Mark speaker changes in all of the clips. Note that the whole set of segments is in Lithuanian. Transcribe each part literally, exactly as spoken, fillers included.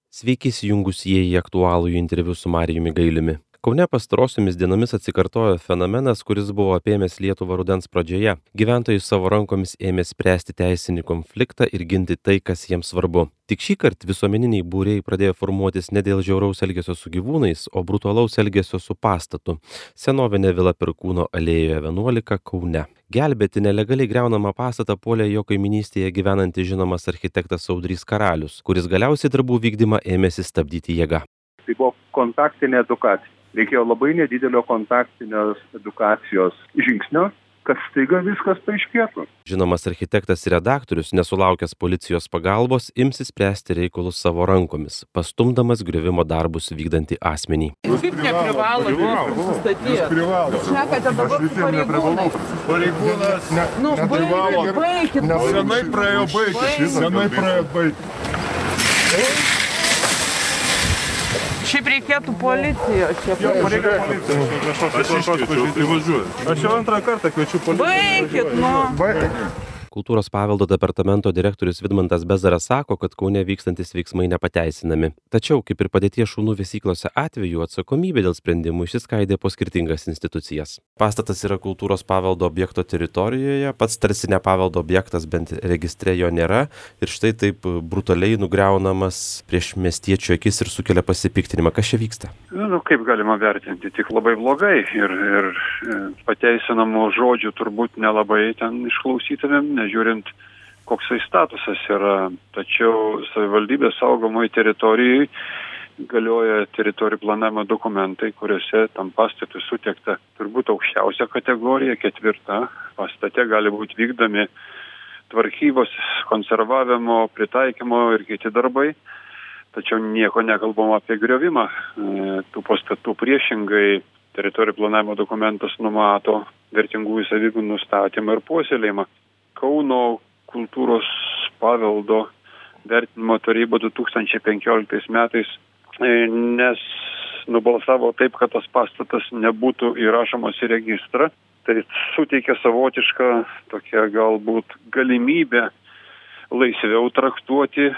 Speaker 1: Sveiki įsijungusieji į aktualųjį interviu su Marijumi Gailiumi. Kaune pastarosiomis dienomis atsikartojo fenomenas, kuris buvo apėmęs Lietuvą rudens pradžioje. Gyventojai savo rankomis ėmė spręsti teisinį konfliktą ir ginti tai, kas jiems svarbu. Tik šįkart visuomeniniai būriai pradėjo formuotis ne dėl žiauraus elgesio su gyvūnais, o brutalaus elgesio su pastatu. Senovinė vila Perkūno alėjoje vienuolika Kaune. Gelbėti nelegaliai griaunamą pastatą puolė jo kaiminystėje gyvenantis žinomas architektas Audrys Karalius, kuris galiausiai darbų vykdymą ėmėsi stabdyti jėga.
Speaker 2: Tai buvo kontaktinė edukacija. Reikėjo labai nedidelio kontaktinės edukacijos žingsnio, kad staiga viskas paaiškėtų.
Speaker 1: Žinomas architektas ir redaktorius, nesulaukęs policijos pagalbos, imsis spręsti reikalus savo rankomis, pastumdamas griovimo darbus vykdantį asmenį.
Speaker 3: Jūs kaip neprivalote sustatyti?
Speaker 4: Jūs privalote.
Speaker 3: Šnekate dabar su pareigūnai.
Speaker 4: Pareigūnas ne,
Speaker 3: Nu,
Speaker 4: neprivalo.
Speaker 3: baikit, baikit.
Speaker 4: Senai praėjo baigti. Senai praėjo baigti.
Speaker 3: Šiaip reikėtų policijos čia.
Speaker 4: Pareiga policijos. Aš iškviečiu. Aš jau antrą kartą kviečiu policiją.
Speaker 3: Baikit, nu.
Speaker 4: Baigti.
Speaker 1: Kultūros paveldo departamento direktorius Vidmantas Bezaras sako, kad Kaune vykstantis veiksmai nepateisinami. Tačiau, kaip ir padėties šunų vesyklose atveju, atsakomybė dėl sprendimų išsiskaidė po skirtingas institucijas. Pastatas yra kultūros paveldo objekto teritorijoje, pats tarsi ne paveldo objektas, bent registre jo nėra, ir štai taip brutaliai nugriaunamas prieš miestiečių akis ir sukelia pasipiktinimą. Kas čia vyksta?
Speaker 2: Nu, kaip galima vertinti, tik labai blogai ir, ir pateisinamų žodžių turbūt nelabai ten išklausytumėm, nežiūrint, koksai statusas yra. Tačiau savivaldybės saugomoj teritorijai galioja teritorijų planavimo dokumentai, kuriuose tam pastatui suteikta turbūt aukščiausia kategorija, ketvirta. Pastate gali būti vykdomi tvarkybos, konservavimo, pritaikymo ir kiti darbai. Tačiau nieko nekalbama apie griovimą. Tų pastatų priešingai teritorijų planavimo dokumentas numato vertingųjų savybių nustatymą ir puoselėjimą. Kauno kultūros paveldo vertinimo taryba du tūkstančiai penkioliktais metais nes nubalsavo taip, kad tas pastatas nebūtų įrašomas į registrą. Tai suteikia savotišką tokią galbūt galimybę laisviau traktuoti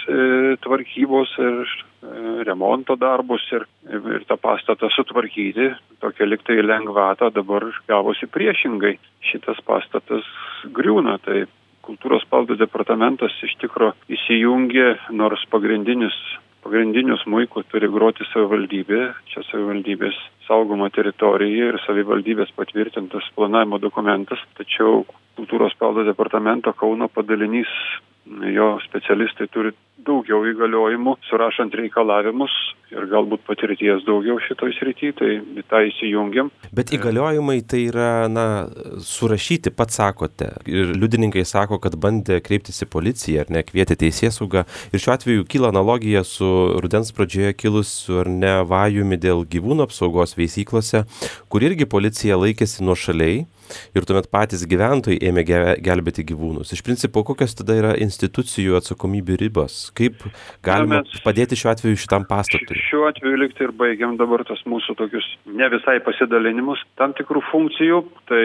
Speaker 2: tvarkybos ir remonto darbus ir, ir tą pastatą sutvarkyti. Tokia liktai lengvata dabar gavosi priešingai. Šitas pastatas griūna. Tai kultūros paveldo departamentas iš tikro įsijungė, nors pagrindinis Pagrindinius smuikus turi groti savivaldybė, čia savivaldybės saugoma teritorija ir savivaldybės patvirtintas planavimo dokumentas, tačiau kultūros paveldo departamento Kauno padalinys, jo specialistai turi daugiau įgaliojimų, surašant reikalavimus ir galbūt patirties daugiau šitoj srity, tai į tą įsijungiam.
Speaker 1: Bet įgaliojimai tai yra, na, surašyti, pats sakote. Ir liudininkai sako, kad bandė kreiptis į policiją, ar ne, kvietė teisėsaugą. Ir šiuo atveju kyla analogija su rudens pradžioje kilusiu, ar ne, vajumi dėl gyvūnų apsaugos veisyklose, kur irgi policija laikėsi nuošaliai. Ir tuomet patys gyventojai ėmė gelbėti gyvūnus. Iš principo, kokios tada yra institucijų atsakomybių ribos? Kaip galima Na, mes, padėti šiuo atveju šitam pastatui?
Speaker 2: Šiuo atveju liktai ir baigiam dabar tas mūsų tokius ne visai pasidalinimus tam tikrų funkcijų. Tai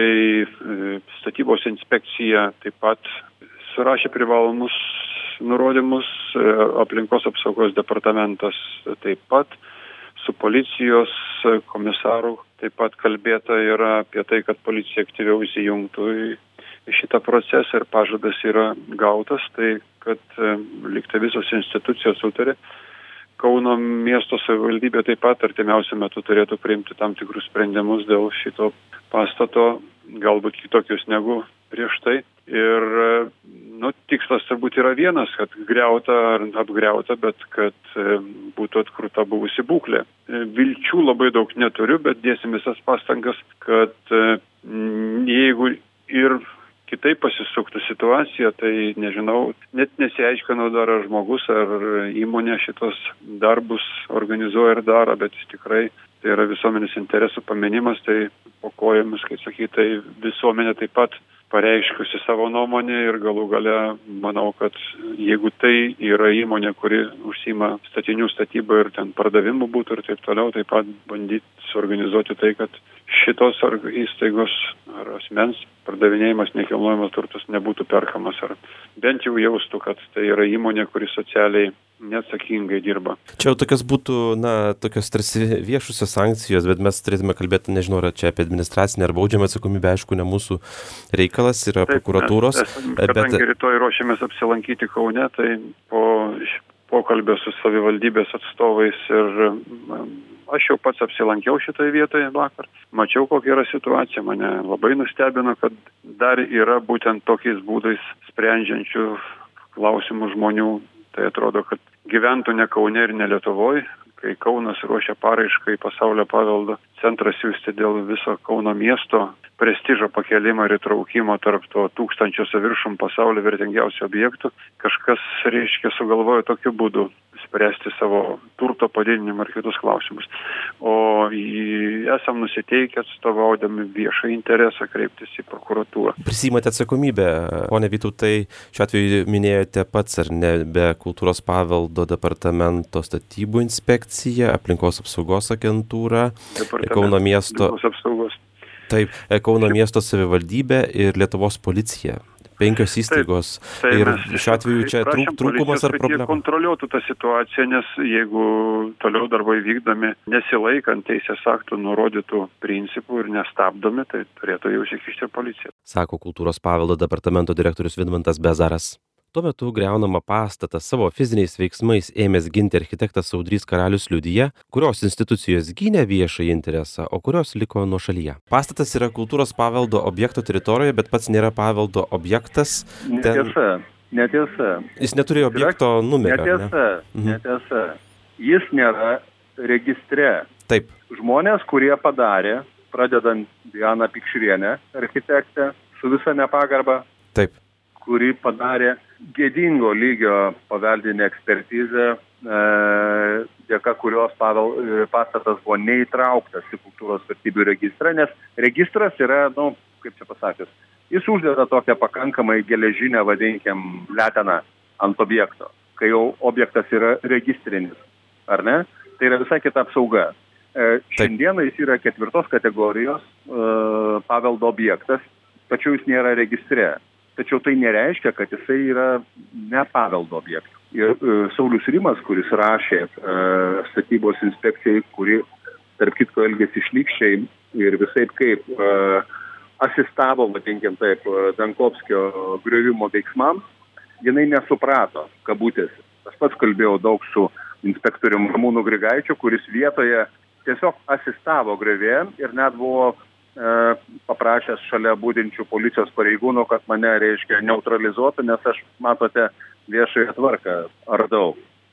Speaker 2: statybos inspekcija taip pat surašė privalomus nurodymus, aplinkos apsaugos departamentas taip pat, su policijos komisaru taip pat kalbėta yra apie tai, kad policija aktyviau įsijungtų į šitą procesą ir pažadas yra gautas, tai kad liktai visos institucijos sutarė. Kauno miesto savivaldybė taip pat artimiausiu metu turėtų priimti tam tikrus sprendimus dėl šito pastato, galbūt kitokius negu prieš tai. Ir nu, tikslas turbūt yra vienas, kad griauta ar apgriauta, bet kad būtų atkurta buvusi būklė. Vilčių labai daug neturiu, bet dėsim visas pastangas, kad jeigu ir kitaip pasisuktų situacija, tai nežinau, net nesiaiškino dar ar žmogus ar įmonė šitos darbus organizuoja ir daro, bet jis tikrai tai yra visuomenės interesų paminimas, tai po kojomis, kaip sakyti, tai visuomenė taip pat pareiškusi savo nuomonę ir galų gale manau, kad jeigu tai yra įmonė, kuri užsiima statinių statybą ir ten pardavimų būtų ir taip toliau, taip pat bandyti suorganizuoti tai, kad šitos įstaigos ar asmens pardavinėjimas nekilnojamas turtas nebūtų perkamas ar bent jau jaustų, kad tai yra įmonė, kuri socialiai neatsakingai dirba.
Speaker 1: Čia jau tokios būtų, na, tokios tarsi viešusios sankcijos, bet mes turėtume kalbėti, nežinau, ar čia apie administracinę ar baudžiamą atsakomybę, aišku, ne mūsų reikalas, yra
Speaker 2: Taip,
Speaker 1: prokuratūros.
Speaker 2: Mes, kadangi bet... rytoj ruošiamės apsilankyti Kaune, tai po pokalbio su savivaldybės atstovais ir aš jau pats apsilankiau šitoje vietoje vakar. Mačiau, kokia yra situacija. Mane labai nustebino, kad dar yra būtent tokiais būdais sprendžiančių klausimų žmonių. Tai atrodo, kad gyventų ne Kaune ir ne Lietuvoj, kai Kaunas ruošia paraišką į pasaulio paveldo centrą siųsti dėl viso Kauno miesto prestižo pakelimą ir įtraukimo tarp to tūkstančio su viršum pasaulio vertingiausių objektų. Kažkas, reiškia, sugalvojo tokiu būdu spręsti savo turto padidinimą ir kitus klausimus. O į, esam nusiteikę atstovaudami viešą interesą kreiptis į prokuratūrą.
Speaker 1: Prisimate atsakomybę, pone Vytautai, šiuo atveju minėjote pats, ar ne, be kultūros paveldo departamento statybų inspekcija, aplinkos apsaugos agentūra, Kauno miesto, taip, Kauno miesto savivaldybė ir Lietuvos policija. Penkios įstaigos. Taip, tai ir šiuo atveju čia trūk, trūkumas ar problema?
Speaker 2: Jie kontroliuotų tą situaciją, nes jeigu toliau darbai vykdomi nesilaikant teisės aktų nurodytų principų ir nestabdomi, tai turėtų jau įsikišti policija.
Speaker 1: Sako kultūros paveldo departamento direktorius Vidmantas Bezaras. Tuo metu griaunamą pastatą savo fiziniais veiksmais ėmęs ginti architektas Audrys Karalius liudija, kurios institucijos gynė viešąjį interesą, o kurios liko nuošalyje. Pastatas yra kultūros paveldo objekto teritorijoje, bet pats nėra paveldo objektas.
Speaker 5: Netiesa, Ten... netiesa.
Speaker 1: Jis neturėjo objekto numerio.
Speaker 5: Netiesa, ne? netiesa. Jis nėra registre.
Speaker 1: Taip.
Speaker 5: Žmonės, kurie padarė, pradedant Dianą Pikšrienę, architektę, su visa nepagarba.
Speaker 1: Taip.
Speaker 5: Kuri padarė gėdingo lygio paveldinę ekspertizę, e, dėka kurios pavel, pastatas buvo neįtrauktas į kultūros vertybių registrą, nes registras yra, nu, kaip čia pasakius, jis uždeda tokią pakankamai geležinę, vadinkim, leteną ant objekto, kai jau objektas yra registrinis, ar ne? Tai yra visai kita apsauga. E, šiandieną jis yra ketvirtos kategorijos e, paveldo objektas, tačiau jis nėra registre. Tačiau tai nereiškia, kad jisai yra ne paveldo objektas. Ir e, Saulius Rimas, kuris rašė e, statybos inspekcijai, kuri, tarp kitko, elgėsi šlykščiai ir visaip kaip e, asistavo, vadinkim taip, Dankovskio griovimo veiksmams, jinai nesuprato, kabutės. Aš pats kalbėjau daug su inspektorium Ramūnu Grigaičiu, kuris vietoje tiesiog asistavo griovėjam ir net buvo paprašęs šalia būdinčių policijos pareigūnų, kad mane, reiškia, neutralizuotų, nes aš, matote, viešąją tvarką ardau.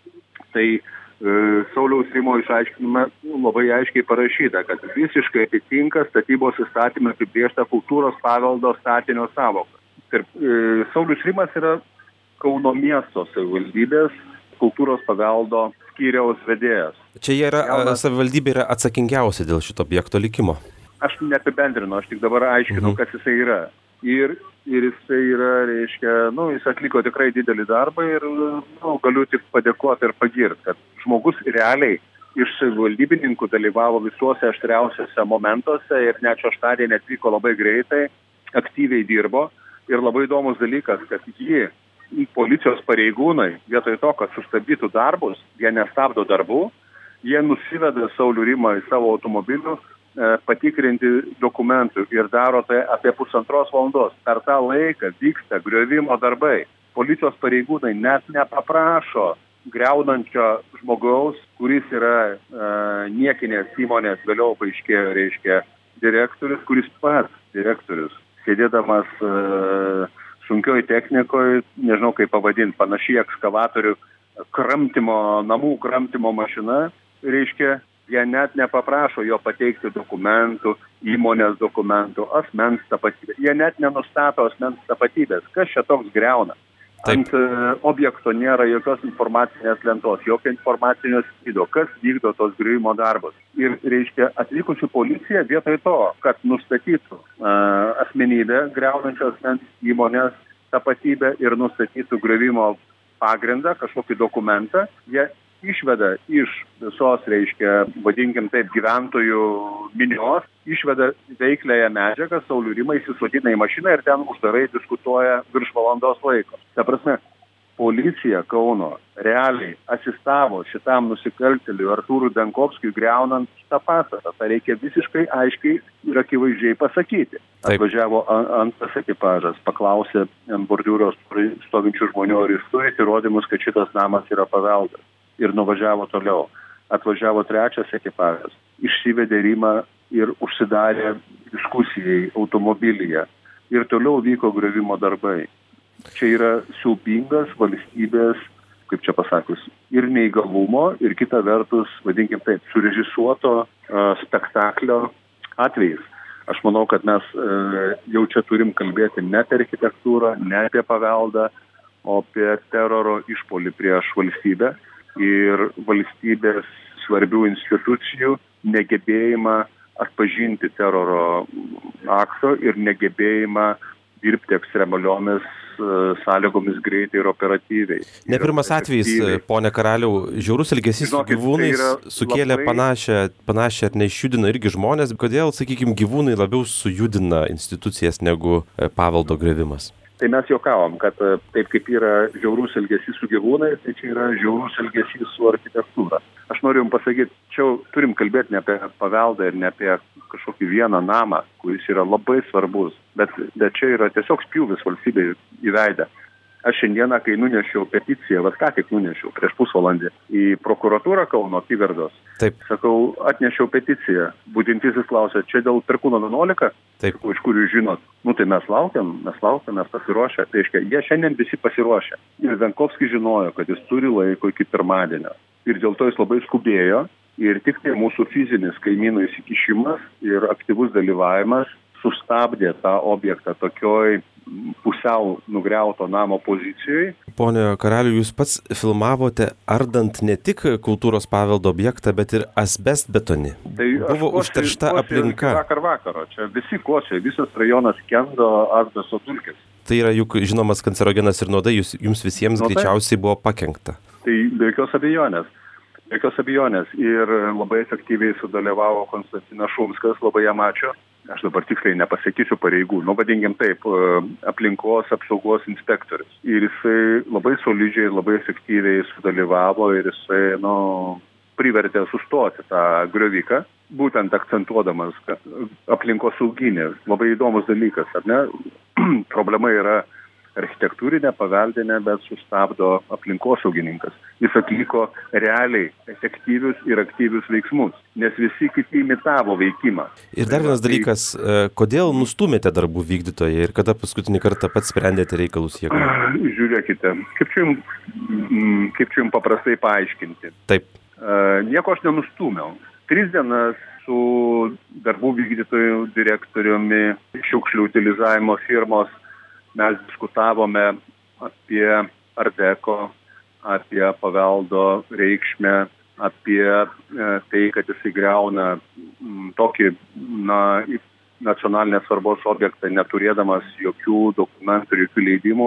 Speaker 5: Tai e, Sauliaus Rimo išaiškinime labai aiškiai parašyta, kad visiškai atitinka statybos įstatymą apibrėžtą kultūros paveldo statinio sąvoką. Ir e, Saulius Rimas yra Kauno miesto savivaldybės kultūros paveldo skyriaus vedėjas.
Speaker 1: Čia yra, Jaunas... savivaldybė yra atsakingiausia dėl šito objekto likimo.
Speaker 5: Aš neapibendrinu, aš tik dabar aiškinu, mhm. kas jisai yra. Ir, ir jisai yra, reiškia, nu, jis atliko tikrai didelį darbą ir, nu, galiu tik padėkoti ir pagirti, kad žmogus realiai iš savivaldybininkų dalyvavo visuose aštriausiuose momentuose ir net šeštadienį atvyko labai greitai, aktyviai dirbo. Ir labai įdomus dalykas, kad jį policijos pareigūnai, vietoj to, kad sustabdytų darbus, jie nestabdo darbų, jie nusiveda Saulių Rimą į savo automobilių, patikrinti dokumentų ir daro tai apie pusantros valandos. Per tą laiką vyksta griovimo darbai. Policijos pareigūnai net nepaprašo griaunančio žmogaus, kuris yra e, niekinės įmonės, vėliau paaiškėjo, reiškia, direktorius, kuris pats direktorius, sėdėdamas e, sunkioj technikoje, nežinau kaip pavadinti, panašiai ekskavatorių kramtimo, namų kramtimo mašina, reiškia, jie net nepaprašo jo pateikti dokumentų, įmonės dokumentų, asmens tapatybės. Jie net nenustato asmens tapatybės. Kas čia toks griauna? Taip. Ant e, objekto nėra jokios informacinės lentos, jokio informacinio skydo. Kas vykdo tos griuvimo darbus? Ir, reiškia, atvykusi policija vietoj to, kad nustatytų e, asmenybę, griaunančios asmens įmonės tapatybę ir nustatytų griuvimo pagrindą, kažkokį dokumentą, jie išveda iš visos, reiškia, vadinkim taip, gyventojų minios, išveda veikliąją medžiagą, Saulių Rimą įsisodina į mašiną ir ten uždarai diskutuoja virš valandos laiko. Ta prasme, policija Kauno realiai asistavo šitam nusikaltėliui Artūrui Dankovskiui greunant šitą pastatą. Tai reikia visiškai aiškiai ir akivaizdžiai pasakyti.
Speaker 1: Taip.
Speaker 5: Atvažiavo antras ekipažas, paklausė ant bordiūros stovinčių žmonių, ar jūs turite įrodymus, kad šitas namas yra paveldas. Ir nuvažiavo toliau. Atvažiavo trečias ekipažas, išsivedė Rimą ir užsidarė diskusijai automobilyje. Ir toliau vyko griovimo darbai. Čia yra siaubingas valstybės, kaip čia pasakius, ir neįgalumo, ir kita vertus, vadinkim taip, surežisuoto uh, spektaklio atvejais. Aš manau, kad mes uh, jau čia turim kalbėti ne apie architektūrą, ne apie paveldą, o apie teroro išpuolį prieš valstybę ir valstybės svarbių institucijų negebėjimą atpažinti teroro akto ir negebėjimą dirbti ekstremaliomis sąlygomis greitai ir operatyviai.
Speaker 1: Ne pirmas atvejis, ponė Karaliau, žiaurus elgesys su gyvūnais sukėlė
Speaker 5: labai...
Speaker 1: panašią, panašią ar neišjudino irgi žmonės. Kodėl, sakykime, gyvūnai labiau sujudina institucijas negu paveldo griovimas?
Speaker 5: Tai mes juokavom, kad taip kaip yra žiaurus elgesys su gyvūnais, tai čia yra žiaurus elgesys su architektūra. Aš noriu jums pasakyti, čia turim kalbėti ne apie paveldą ir ne apie kažkokį vieną namą, kuris yra labai svarbus, bet, bet čia yra tiesiog spjūvis valstybei į veidą. Aš šiandieną, kai nunešiau peticiją, vas ką tik nunešiau prieš pusvalandį į prokuratūrą Kauno apygardos,
Speaker 1: Taip.
Speaker 5: sakau, atnešiau peticiją. Budintysis klausė, čia dėl Perkūno vienuolika,
Speaker 1: Taip.
Speaker 5: iš kur jūs žinot. Nu tai mes laukiam, mes laukiam, mes pasiruošę. Tai reiškia, jie šiandien visi pasiruošę. Ir Dankovskis žinojo, kad jis turi laiko iki pirmadienio. Ir dėl to jis labai skubėjo. Ir tik tai mūsų fizinis kaimynų įsikišimas ir aktyvus dalyvavimas sustabdė tą objektą tokioj pusiau nugriauto namo pozicijoje.
Speaker 1: Pone Karaliau, jūs pats filmavote ardant ne tik kultūros paveldo objektą, bet ir asbestbetonį.
Speaker 5: Tai
Speaker 1: buvo
Speaker 5: kosi,
Speaker 1: užteršta
Speaker 5: kosi
Speaker 1: aplinka.
Speaker 5: Vakar vakaro. Čia visi kosi, visas rajonas kendo asbesto dulkės.
Speaker 1: Tai yra juk žinomas kancerogenas ir nuodai, jūs, jums visiems
Speaker 5: Nuodai?
Speaker 1: greičiausiai buvo pakenkta.
Speaker 5: Tai be jokios abejonės. Be jokios abejonės. Ir labai efektyviai sudalyvavo Konstantinas Šumskas, labai jam ačiū. Aš dabar tiksliai nepasakysiu pareigų, nu vadinkim taip, aplinkos apsaugos inspektorius. Ir jisai labai solidžiai, labai efektyviai sudalyvavo ir jisai, nu, privertė sustoti tą grioviką, būtent akcentuodamas, kad aplinkos sauginė, labai įdomus dalykas, ar ne? Problema yra architektūrinė, paveldinė, bet sustabdo aplinkosaugininkas. Jis atliko realiai efektyvius ir aktyvius veiksmus, nes visi kiti imitavo veikimą.
Speaker 1: Ir dar vienas dalykas, kodėl nustūmėte darbų vykdytoją ir kada paskutinį kartą pats sprendėte reikalus jėgų?
Speaker 5: Žiūrėkite, kaip čia jums, kaip čia jums paprastai paaiškinti.
Speaker 1: Taip.
Speaker 5: Nieko aš nenustūmiau. Tris dienas su darbų vykdytojų direktoriumi, šiukšlių utilizavimo firmos mes diskutavome apie Art Deco, apie paveldo reikšmę, apie tai, kad jisai griauna tokį na, nacionalinės svarbos objektą, neturėdamas jokių dokumentų ir jokių leidimų.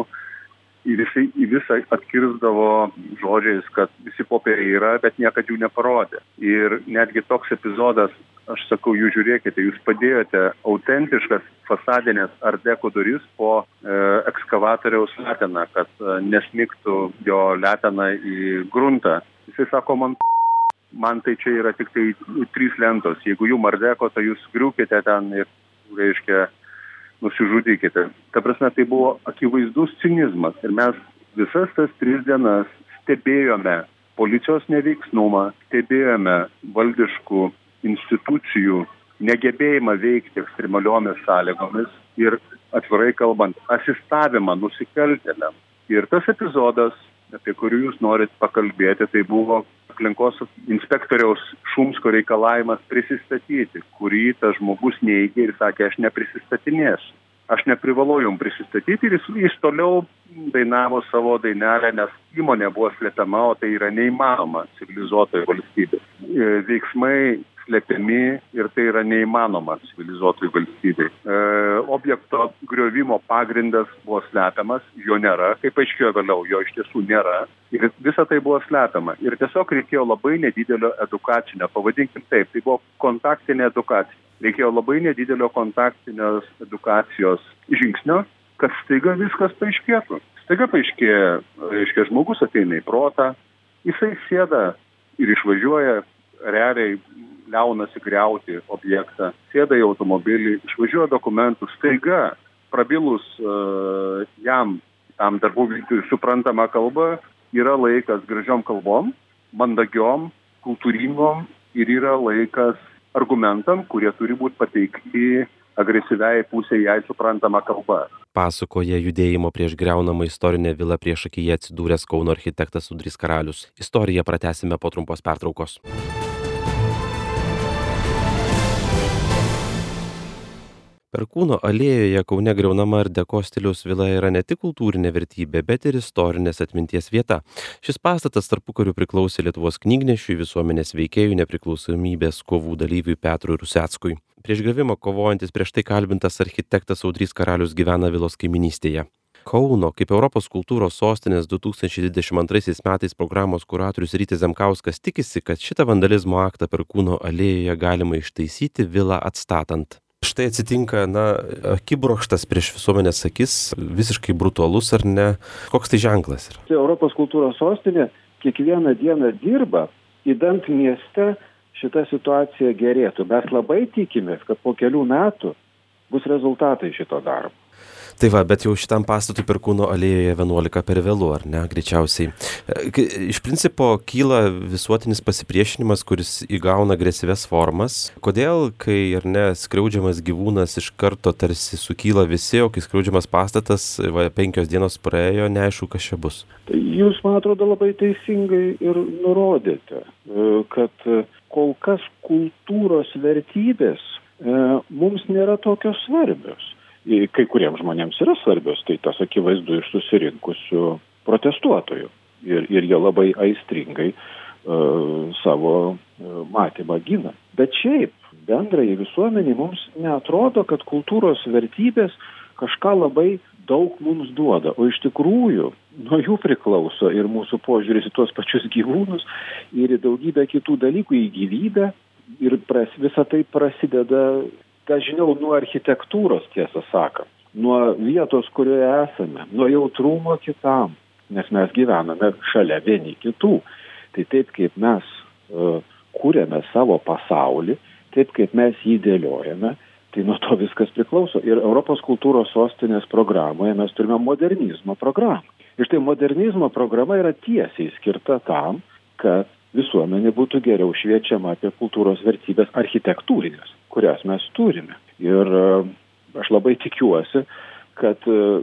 Speaker 5: Ir jisai į visą atkirsdavo žodžiais, kad visi popieriai yra, bet niekad jų neparodė. Ir netgi toks epizodas, aš sakau, jūs žiūrėkite, jūs padėjote autentiškas fasadinės Art Deco duris po e, ekskavatoriaus leteną, kad e, nesmigtų jo letena į gruntą. Jisai sako, man, man tai čia yra tik tai trys lentos. Jeigu jum Art Deco, tai jūs griūkite ten ir, reiškia, nusižudykite. Ta prasme, tai buvo akivaizdus cinizmas. Ir mes visas tas tris dienas stebėjome policijos neveiksnumą, stebėjome valdiškų institucijų negebėjimą veikti ekstremaliomis sąlygomis ir, atvirai kalbant, asistavimą nusikaltėliam. Ir tas epizodas, apie kurį jūs norit pakalbėti, tai buvo aplinkos inspektoriaus Šumsko reikalavimas prisistatyti, kurį tas žmogus neigė ir sakė, aš neprisistatinėsiu. Aš neprivalau jums prisistatyti ir jis, jis toliau dainavo savo dainelę, nes įmonė buvo slepiama, o tai yra neįmanoma civilizuotoje valstybė. Veiksmai slepiami ir tai yra neįmanoma civilizuotoje valstybė. E, objekto griovimo pagrindas buvo slepiamas, jo nėra, kaip aiškėjo vėliau, jo iš tiesų nėra. Ir visa tai buvo slepiama. Ir tiesiog reikėjo labai nedidelio edukacinio, pavadinkim taip, tai buvo kontaktinė edukacija. Reikėjo labai nedidelio kontaktinės edukacijos žingsnio, kad staiga viskas paaiškėtų. Staiga paaiškėja, reiškia, žmogus ateina į protą, jisai sėda ir išvažiuoja, realiai liaunasi griauti objektą, sėda į automobilį, išvažiuoja dokumentus, staiga prabilus uh, jam, tam darbų vykdytojui suprantama kalba, yra laikas gražiom kalbom, mandagiom, kultūringom ir yra laikas argumentam, kurie turi būti pateikti agresyviai pusė jai suprantama kalba.
Speaker 1: Pasakoja judėjimo prieš griaunamą istorinę vilą priešakyje atsidūręs Kauno architektas Audrys Karalius. Istoriją pratęsime po trumpos pertraukos. Perkūno alėjoje Kaune griaunama art deko stiliaus vila yra ne tik kultūrinė vertybė, bet ir istorinės atminties vieta. Šis pastatas tarpukariu priklausė Lietuvos knygnešiui, visuomenės veikėjų, nepriklausomybės kovų dalyviui Petrui Ruseckui. Prieš griovimą kovojantis prieš tai kalbintas architektas Audrys Karalius gyvena vilos kaiminystėje. Kauno kaip Europos kultūros sostinės du tūkstančiai dvidešimt antraisiais metais programos kuratorius Rytis Zemkauskas tikisi, kad šitą vandalizmo aktą Perkūno alėjoje galima ištaisyti vilą atstatant. Štai atsitinka, na, akibrokštas prieš visuomenės akis, visiškai brutalus ar ne? Koks tai ženklas yra?
Speaker 6: Europos kultūros sostinė kiekvieną dieną dirba, idant mieste šita situacija gerėtų. Mes labai tikimės, kad po kelių metų bus rezultatai šito darbo.
Speaker 1: Tai va, bet jau šitam pastatui Perkūno alėjoje vienuolika per vėlu, ar ne, greičiausiai. Iš principo kyla visuotinis pasipriešinimas, kuris įgauna agresyvias formas. Kodėl, kai ar ne, skriaudžiamas gyvūnas iš karto tarsi sukyla visi, o kai skriaudžiamas pastatas, va, penkios dienos praėjo, neaišku, kas čia bus?
Speaker 6: Jūs, man atrodo, labai teisingai ir nurodėte, kad kol kas kultūros vertybės mums nėra tokios svarbios. Kai kuriems žmonėms yra svarbios, tai tas akivaizdu iš susirinkusių protestuotojų. Ir, ir jie labai aistringai uh, savo uh, matymą gina. Bet šiaip, bendrai visuomeniai mums neatrodo, kad kultūros vertybės kažką labai daug mums duoda. O iš tikrųjų, nuo jų priklauso ir mūsų požiūris į tuos pačius gyvūnus ir į daugybę kitų dalykų, į gyvybę. Ir pras, visa tai prasideda dažniau nuo architektūros, tiesą sakant, nuo vietos, kurioje esame, nuo jautrumo kitam, nes mes gyvename šalia vieni kitų. Tai taip, kaip mes uh, kūrėme savo pasaulį, taip, kaip mes jį dėliojame, tai nuo to viskas priklauso. Ir Europos kultūros sostinės programoje mes turime modernizmo programą. Ir štai modernizmo programa yra tiesiai skirta tam, kad visuomenė būtų geriau šviečiama apie kultūros vertybės architektūrinės, kurias mes turime. Ir aš labai tikiuosi, kad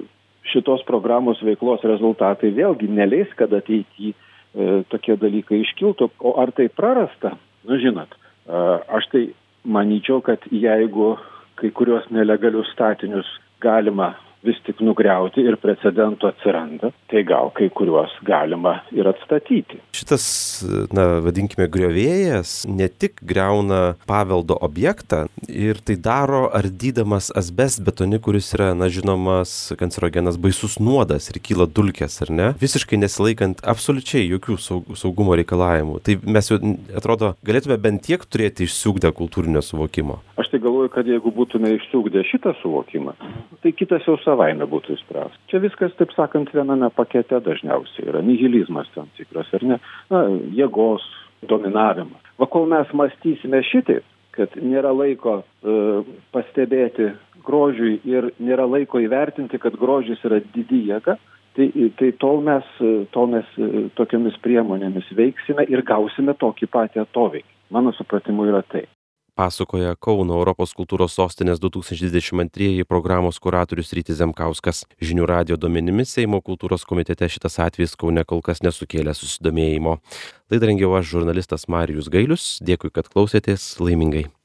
Speaker 6: šitos programos veiklos rezultatai vėlgi neleis, kad ateityje tokie dalykai iškiltų. O ar tai prarasta? Nu, žinot, aš tai manyčiau, kad jeigu kai kurios nelegalius statinius galima vis tik nugriauti ir precedentų atsiranda, tai gal kai kuriuos galima ir atstatyti.
Speaker 1: Šitas, na, vadinkime, griovėjas ne tik griauna paveldo objektą ir tai daro ardydamas asbestbetonį, kuris yra, na, žinomas kancerogenas, baisus nuodas ir kyla dulkės, ar ne? Visiškai nesilaikant absoliučiai jokių saugumo reikalavimų. Tai mes jau, atrodo, galėtume bent tiek turėti išsiugdę kultūrinio suvokimo.
Speaker 6: Aš tai galvoju, kad jeigu būtume išsiugdę šitą suvokimą, tai kitas jau savaime būtų įspręsta. Čia viskas, taip sakant, viename pakete dažniausiai yra nihilizmas tam tikras, ar ne? Na, jėgos dominavimas. Va, kol mes mąstysime šitaip, kad nėra laiko e, pastebėti grožiui ir nėra laiko įvertinti, kad grožis yra didi jėga, tai, tai tol mes, tol mes tokiamis priemonėmis veiksime ir gausime tokį patį atoveikį. Mano supratimu yra tai.
Speaker 1: Pasakoja Kauno Europos kultūros sostinės du tūkstančiai dvidešimt antrieji programos kuratorius Rytis Zemkauskas. Žinių radijo duomenimis Seimo kultūros komitete šitas atvejis Kaune kol kas nesukėlė susidomėjimo. Laidą rengiau aš, žurnalistas Marijus Gailius. Dėkui, kad klausėtės. Laimingai.